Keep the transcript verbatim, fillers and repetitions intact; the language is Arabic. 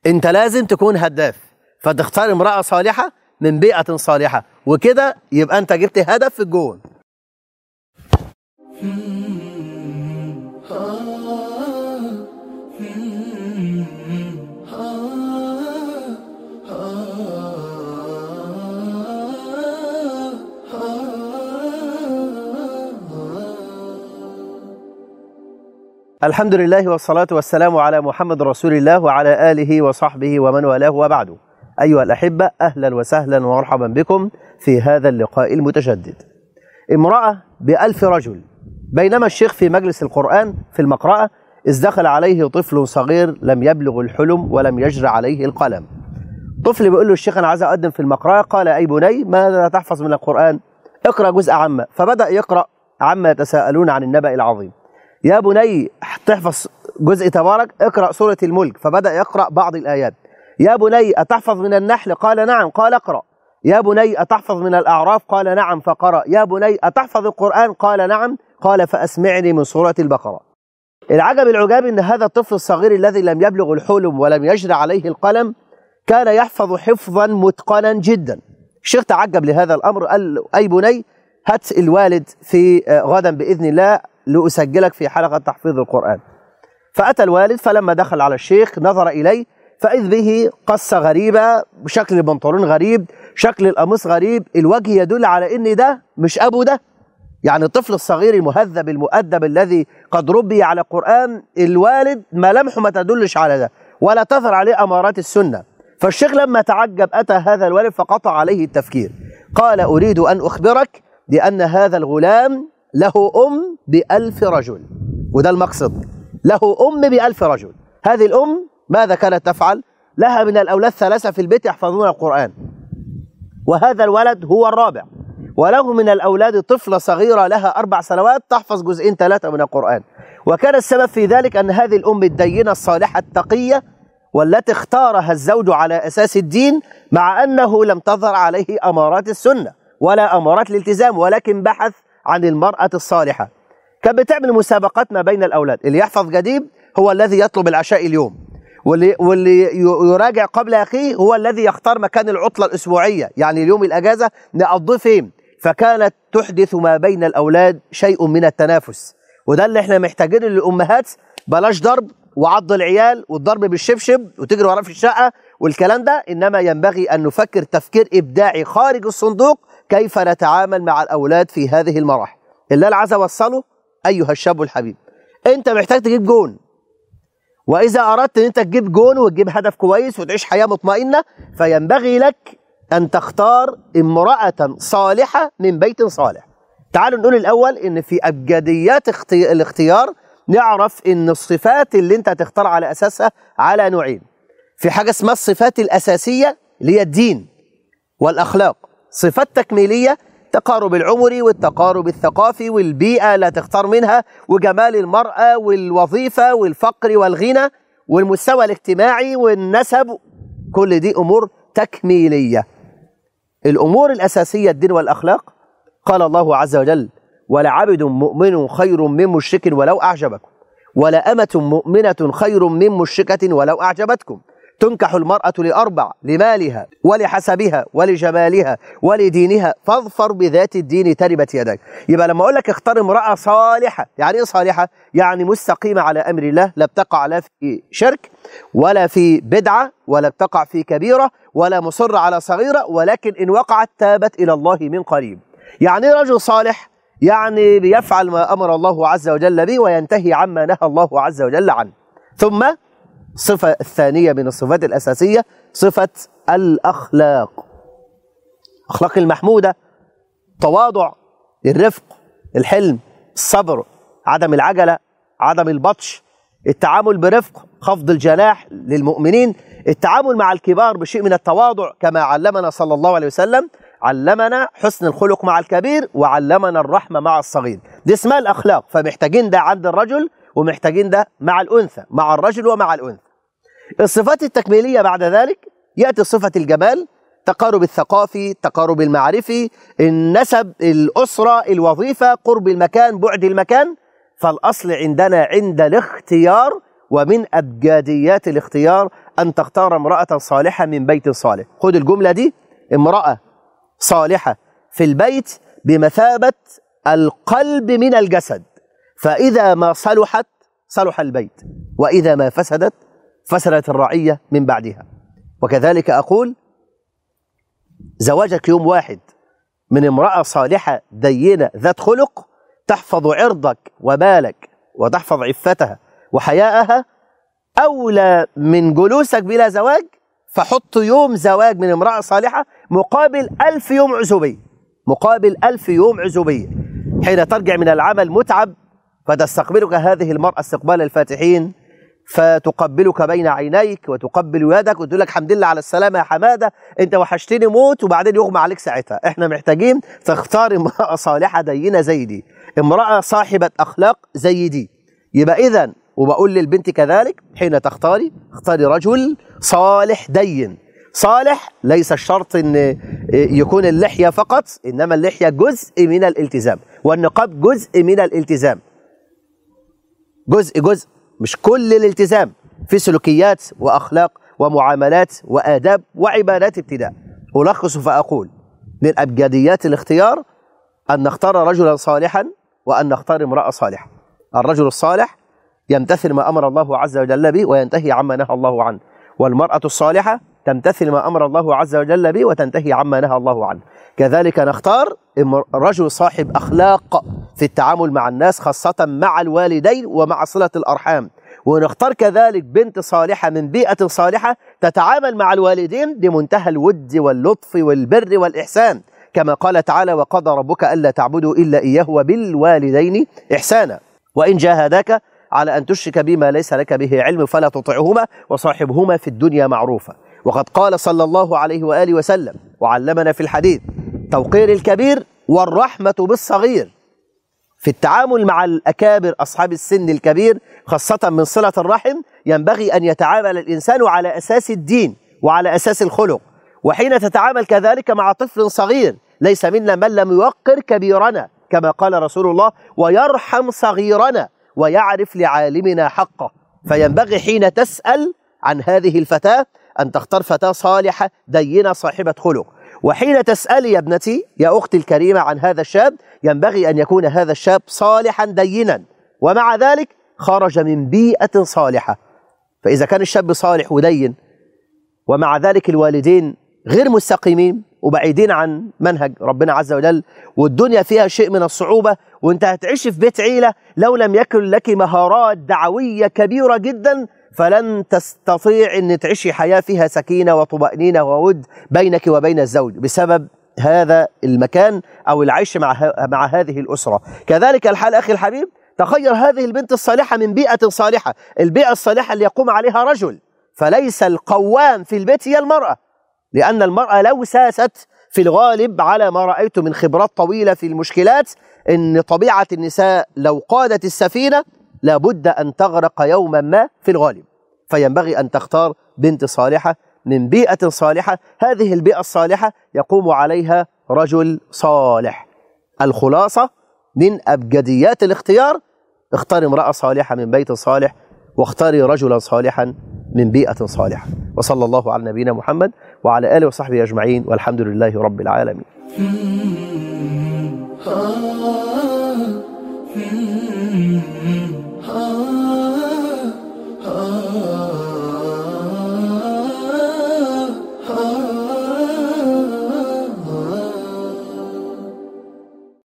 انت لازم تكون هداف، فتختار امرأة صالحة من بيئة صالحة، وكده يبقى انت جبت هدف في الجون. الحمد لله والصلاة والسلام على محمد رسول الله وعلى آله وصحبه ومن والاه، وبعد. أيها الأحبة، أهلا وسهلا ومرحبا بكم في هذا اللقاء المتجدد. امرأة بألف رجل. بينما الشيخ في مجلس القرآن في المقرأة إذ دخل عليه طفل صغير لم يبلغ الحلم ولم يجر عليه القلم. طفل بيقول له الشيخ أنا عايز أقدم في المقرأة. قال أي بني ماذا تحفظ من القرآن؟ اقرأ جزء عامة. فبدأ يقرأ عما يتساءلون عن النبأ العظيم. يا بني تحفظ جزء تبارك، اقرأ سورة الملك. فبدأ يقرأ بعض الآيات. يا بني أتحفظ من النحل؟ قال نعم. قال اقرأ. يا بني أتحفظ من الأعراف؟ قال نعم. فقرأ. يا بني أتحفظ القرآن؟ قال نعم. قال فأسمعني من سورة البقرة. العجب العجاب أن هذا الطفل الصغير الذي لم يبلغ الحلم ولم يجر عليه القلم كان يحفظ حفظا متقنا جدا. الشيخ تعجب لهذا الأمر، قال أي بني هات الوالد في غدا بإذن الله لأسجلك في حلقة تحفيظ القرآن. فأتى الوالد، فلما دخل على الشيخ نظر إليه فإذ به قصة غريبة، شكل البنطلون غريب، شكل القميص غريب، الوجه يدل على إن ده مش أبو ده، يعني الطفل الصغير المهذب المؤدب الذي قد ربي على القرآن، الوالد ملامحه ما تدلش على ده ولا تظهر عليه أمارات السنة. فالشيخ لما تعجب أتى هذا الوالد فقطع عليه التفكير. قال أريد أن أخبرك بأن هذا الغلام له أم بألف رجل، وده المقصد، له أم بألف رجل. هذه الأم ماذا كانت تفعل؟ لها من الأولاد ثلاثة في البيت يحفظون القرآن، وهذا الولد هو الرابع، وله من الأولاد طفلة صغيرة لها أربع سنوات تحفظ جزئين ثلاثة من القرآن. وكان السبب في ذلك أن هذه الأم الدينة الصالحة التقية والتي اختارها الزوج على أساس الدين، مع أنه لم تظهر عليه أمارات السنة ولا أمارات الالتزام، ولكن بحث عن المرأة الصالحة. كانت بتعمل مسابقات ما بين الأولاد، اللي يحفظ جديد هو الذي يطلب العشاء اليوم، واللي, واللي يراجع قبل أخيه هو الذي يختار مكان العطلة الأسبوعية، يعني اليوم الأجازة نقضيه فين. فكانت تحدث ما بين الأولاد شيء من التنافس، وده اللي احنا محتاجينه للأمهات. بلاش ضرب وعض العيال والضرب بالشبشب وتجري وراه في الشقة والكلام ده، إنما ينبغي أن نفكر تفكير إبداعي خارج الصندوق كيف نتعامل مع الأولاد في هذه المراحل. اللي أنا عايز أوصله أيها الشاب الحبيب، أنت محتاج تجيب جون، وإذا أردت أن أنت تجيب جون وتجيب هدف كويس وتعيش حياة مطمئنة فينبغي لك أن تختار امرأة صالحة من بيت صالح. تعالوا نقول الأول إن في أبجديات الاختيار نعرف إن الصفات اللي أنت تختار على أساسها على نوعين. في حاجة اسمها الصفات الأساسية اللي هي الدين والأخلاق، صفات تكميلية، تقارب العمري والتقارب الثقافي والبيئة لا تختار منها، وجمال المرأة والوظيفة والفقر والغنى والمستوى الاجتماعي والنسب، كل دي أمور تكميلية. الأمور الأساسية الدين والأخلاق، قال الله عز وجل ولعبد مؤمن خير من مشرك ولو أعجبكم، ولأمة مؤمنة خير من مشركة ولو أعجبتكم، تنكح المرأة لأربع: لمالها ولحسبها ولجمالها ولدينها فاظفر بذات الدين تربت يدك. يبقى لما أقول لك اختار امرأة صالحة، يعني إيه صالحة؟ يعني مستقيمة على أمر الله، لا بتقع لا في شرك ولا في بدعة ولا بتقع في كبيرة ولا مصر على صغيرة، ولكن إن وقعت تابت إلى الله من قريب. يعني رجل صالح يعني بيفعل ما أمر الله عز وجل به وينتهي عما نهى الله عز وجل عنه. ثم الصفة الثانية من الصفات الأساسية صفة الأخلاق، أخلاق المحمودة، تواضع، الرفق، الحلم، الصبر، عدم العجلة، عدم البطش، التعامل برفق، خفض الجناح للمؤمنين، التعامل مع الكبار بشيء من التواضع كما علمنا صلى الله عليه وسلم، علمنا حسن الخلق مع الكبير وعلمنا الرحمة مع الصغير. دي اسمها الأخلاق. فمحتاجين ده عند الرجل ومحتاجين ده مع الأنثى، مع الرجل ومع الأنثى. الصفات التكميلية بعد ذلك يأتي صفة الجمال، التقارب الثقافي، التقارب المعرفي، النسب، الأسرة، الوظيفة، قرب المكان، بعد المكان. فالأصل عندنا عند الاختيار ومن أبجديات الاختيار أن تختار امرأة صالحة من بيت صالح. خد الجملة دي، امرأة صالحة في البيت بمثابة القلب من الجسد، فإذا ما صلحت صلح البيت، وإذا ما فسدت فسدت الرعية من بعدها. وكذلك أقول زواجك يوم واحد من امرأة صالحة دينة ذات خلق تحفظ عرضك ومالك وتحفظ عفتها وحياءها أولى من جلوسك بلا زواج. فحط يوم زواج من امرأة صالحة مقابل ألف يوم عزوبية، مقابل ألف يوم عزوبية. حين ترجع من العمل متعب فتستقبلك هذه المرأة استقبال الفاتحين، فتقبلك بين عينيك وتقبل يدك وتقول لك الحمد لله على السلامة يا حمادة، انت وحشتني موت، وبعدين يغمى عليك ساعتها. احنا محتاجين تختار امرأة صالحة دينة زي دي، امرأة صاحبة أخلاق زي دي. يبقى إذن، وبقول للبنت كذلك، حين تختاري اختاري رجل صالح دين. صالح ليس الشرط ان يكون اللحية فقط، انما اللحية جزء من الالتزام، والنقاب جزء من الالتزام، جزء جزء مش كل الالتزام. في سلوكيات وأخلاق ومعاملات وآداب وعبادات ابتداء. ألخص فأقول من أبجديات الاختيار أن نختار رجلا صالحا وأن نختار امرأة صالحة. الرجل الصالح يمتثل ما أمر الله عز وجل به وينتهي عما نهى الله عنه، والمرأة الصالحة تمتثل ما أمر الله عز وجل به وتنتهي عما نهى الله عنه. كذلك نختار رجل صاحب أخلاق في التعامل مع الناس، خاصة مع الوالدين ومع صلة الأرحام. ونختار كذلك بنت صالحة من بيئة صالحة تتعامل مع الوالدين بمنتهى الود واللطف والبر والإحسان، كما قال تعالى: وقضى ربك ألا تعبدوا إلا إياه وبالوالدين إحسانا. وإن جاهداك على أن تشرك بما ليس لك به علم فلا تطعهما وصاحبهما في الدنيا معروفا. وقد قال صلى الله عليه وآله وسلم وعلمنا في الحديث: توقير الكبير والرحمة بالصغير. في التعامل مع الأكابر أصحاب السن الكبير خاصة من صلة الرحم ينبغي أن يتعامل الإنسان على أساس الدين وعلى أساس الخلق. وحين تتعامل كذلك مع طفل صغير ليس منا من لم يوقر كبيرنا، كما قال رسول الله: ويرحم صغيرنا ويعرف لعالمنا حقه. فينبغي حين تسأل عن هذه الفتاة أن تختار فتاة صالحة دينة صاحبة خلق. وحين تسألي يا ابنتي يا أختي الكريمة عن هذا الشاب ينبغي أن يكون هذا الشاب صالحا دينا، ومع ذلك خرج من بيئة صالحة. فإذا كان الشاب صالح ودين ومع ذلك الوالدين غير مستقيمين وبعيدين عن منهج ربنا عز وجل، والدنيا فيها شيء من الصعوبة، وانت هتعيش في بيت عيلة لو لم يكن لك مهارات دعوية كبيرة جدا فلن تستطيع أن تعيشي حياة فيها سكينة وطمأنينة وود بينك وبين الزوج بسبب هذا المكان أو العيش مع, مع هذه الأسرة. كذلك الحال أخي الحبيب، تخير هذه البنت الصالحة من بيئة صالحة، البيئة الصالحة اللي يقوم عليها رجل، فليس القوام في البيت هي المرأة، لأن المرأة لو ساست في الغالب على ما رأيت من خبرات طويلة في المشكلات إن طبيعة النساء لو قادت السفينة لابد أن تغرق يوما ما في الغالب. فينبغي أن تختار بنت صالحة من بيئة صالحة، هذه البيئة الصالحة يقوم عليها رجل صالح. الخلاصة من أبجديات الاختيار: اختار امرأة صالحة من بيت صالح، واختاري رجلا صالحا من بيئة صالحة. وصلى الله على نبينا محمد وعلى آله وصحبه أجمعين، والحمد لله رب العالمين.